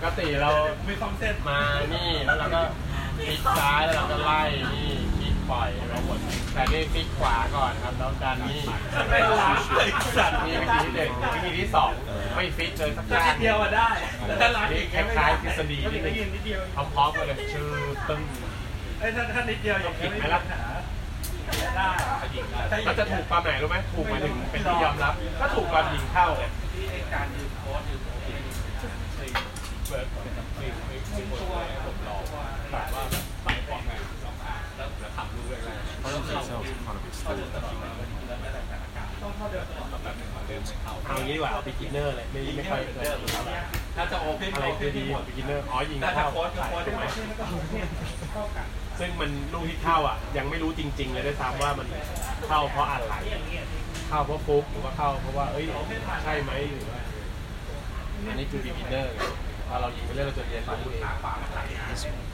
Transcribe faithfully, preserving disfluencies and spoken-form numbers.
กติเราไม่ต้องเส้นมานี่แล้วเราก็พลิกซ้ายแล้วเราก็ไล่นี่พลิกปล่อยเราหมดแต่นี่พลิกขวาก่อนครับแล้วดันนี่ไม่ล้างเลยสัตว์นี่วิธีที่หนึ่งวิธีที่สองไม่ฟิกเลยสักอย่างเดียวมาได้แต่ล้างอีกคล้ายๆทฤษฎีนิดนึงพร้อมๆกันเลยชื่อตึ้งไอ้ถ้าถ้านิดเดียวอย่างนี้ไม่รับได้ก็จะถูกความไหนรู้ไหมถูกมาถึงเป็นที่ยอมรับก็ถูกก่อนยิงเข้าที่การยืนโค้ดยืนเบิร์ดมีมีมีคนผมรอแต่ว่าใส่ฟองไงแล้วแล้วทำรูปอะไรเขาต้องเข้าต้องเข้าเดินแบบหนึ่งเดินไม่เข้าเอางี้ดีกว่าเอาบิ๊กินเนอร์เลยไม่ไม่ค่อยเคยถ้าจะโอเพนอะไรคือดีบิ๊กินเนอร์อ๋อยิงเข้าถูกไหมซึ่งมันลูกที่เข้าอ่ะยังไม่รู้จริงๆเลยด้วยซ้ำว่ามันเข้าเพราะอะไรเข้าเพราะฟุกหรือว่าเข้าเพราะว่าเอ้ยใช่ไหมหรือว่าอันนี้คือ beginner พอเรายิงไปเรื่อยเราจะเรียนรู้เอง